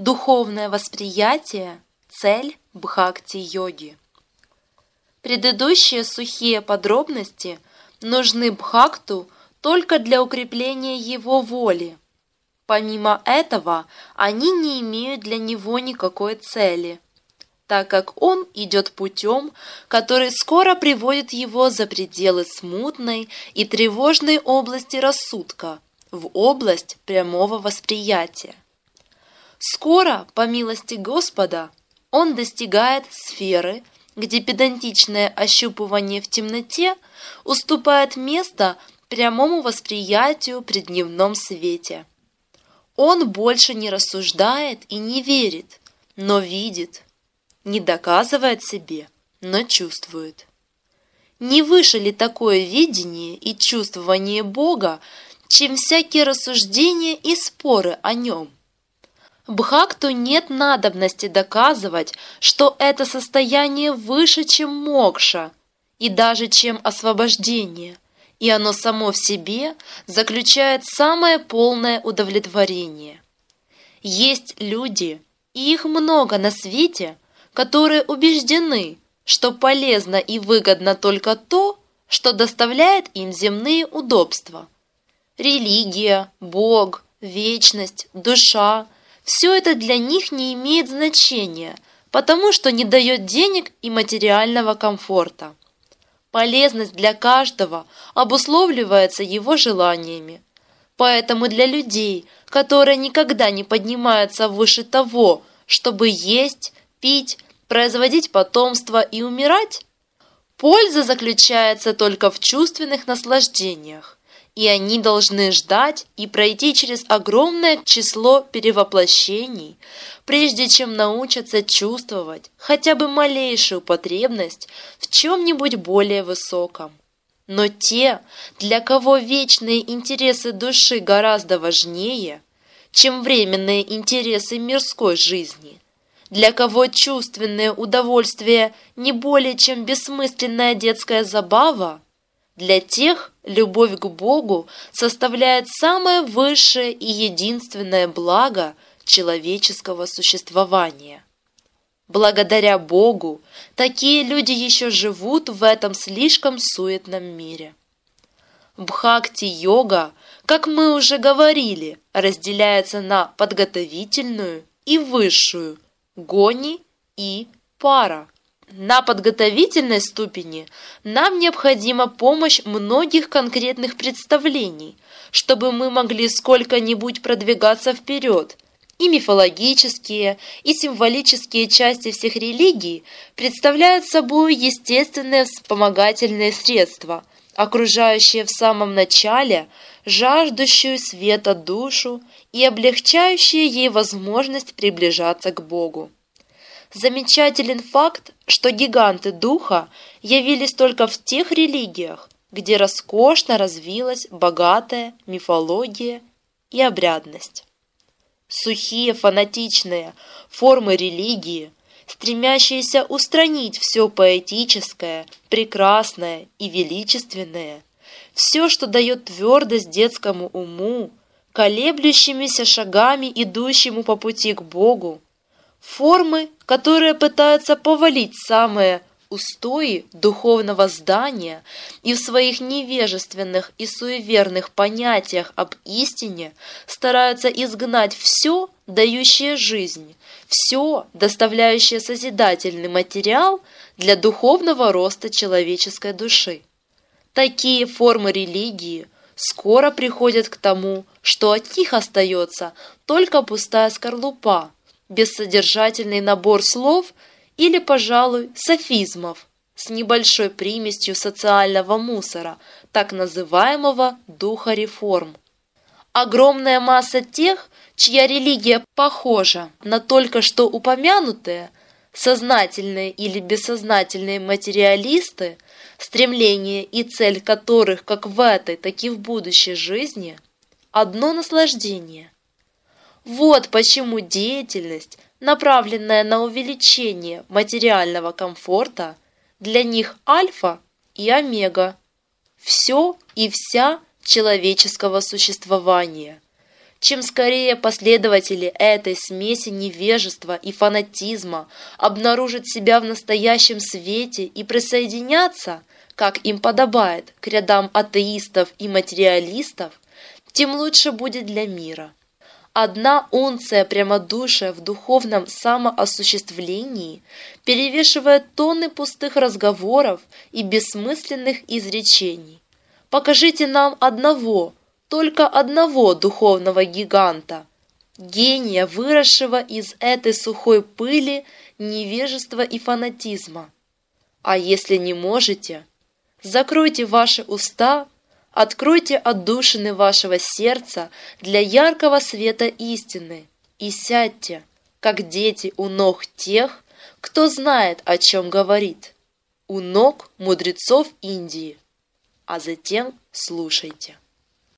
Духовное восприятие – цель бхакти-йоги. Предыдущие сухие подробности нужны бхакту только для укрепления его воли. Помимо этого, они не имеют для него никакой цели, так как он идет путем, который скоро приводит его за пределы смутной и тревожной области рассудка, в область прямого восприятия. Скоро, по милости Господа, он достигает сферы, где педантичное ощупывание в темноте уступает место прямому восприятию при дневном свете. Он больше не рассуждает и не верит, но видит, не доказывает себе, но чувствует. Не выше ли такое видение и чувствование Бога, чем всякие рассуждения и споры о нем? Бхакту нет надобности доказывать, что это состояние выше, чем мокша, и даже чем освобождение, и оно само в себе заключает самое полное удовлетворение. Есть люди, и их много на свете, которые убеждены, что полезно и выгодно только то, что доставляет им земные удобства. Религия, Бог, вечность, душа – все это для них не имеет значения, потому что не дает денег и материального комфорта. Полезность для каждого обусловливается его желаниями. Поэтому для людей, которые никогда не поднимаются выше того, чтобы есть, пить, производить потомство и умирать, польза заключается только в чувственных наслаждениях. И они должны ждать и пройти через огромное число перевоплощений, прежде чем научатся чувствовать хотя бы малейшую потребность в чем-нибудь более высоком. Но те, для кого вечные интересы души гораздо важнее, чем временные интересы мирской жизни, для кого чувственное удовольствие не более чем бессмысленная детская забава, для тех любовь к Богу составляет самое высшее и единственное благо человеческого существования. Благодаря Богу такие люди еще живут в этом слишком суетном мире. Бхакти-йога, как мы уже говорили, разделяется на подготовительную и высшую, гони и пара. На подготовительной ступени нам необходима помощь многих конкретных представлений, чтобы мы могли сколько-нибудь продвигаться вперед. И мифологические, и символические части всех религий представляют собой естественные вспомогательные средства, окружающие в самом начале жаждущую света душу и облегчающие ей возможность приближаться к Богу. Замечателен факт, что гиганты духа явились только в тех религиях, где роскошно развилась богатая мифология и обрядность. Сухие фанатичные формы религии, стремящиеся устранить все поэтическое, прекрасное и величественное, все, что дает твердость детскому уму, колеблющимися шагами идущему по пути к Богу, формы, которые пытаются повалить самые устои духовного здания и в своих невежественных и суеверных понятиях об истине стараются изгнать все, дающее жизнь, все, доставляющее созидательный материал для духовного роста человеческой души. Такие формы религии скоро приходят к тому, что от них остается только пустая скорлупа, бессодержательный набор слов или, пожалуй, софизмов с небольшой примесью социального мусора, так называемого духа реформ. Огромная масса тех, чья религия похожа на только что упомянутые, сознательные или бессознательные материалисты, стремление и цель которых как в этой, так и в будущей жизни – одно наслаждение. Вот почему деятельность, направленная на увеличение материального комфорта, для них альфа и омега, все и вся человеческого существования. Чем скорее последователи этой смеси невежества и фанатизма обнаружат себя в настоящем свете и присоединятся, как им подобает, к рядам атеистов и материалистов, тем лучше будет для мира. Одна унция прямодушия в духовном самоосуществлении перевешивает тонны пустых разговоров и бессмысленных изречений. Покажите нам одного, только одного духовного гиганта, гения, выросшего из этой сухой пыли невежества и фанатизма. А если не можете, закройте ваши уста, откройте отдушины вашего сердца для яркого света истины и сядьте, как дети у ног тех, кто знает, о чем говорит, у ног мудрецов Индии, а затем слушайте.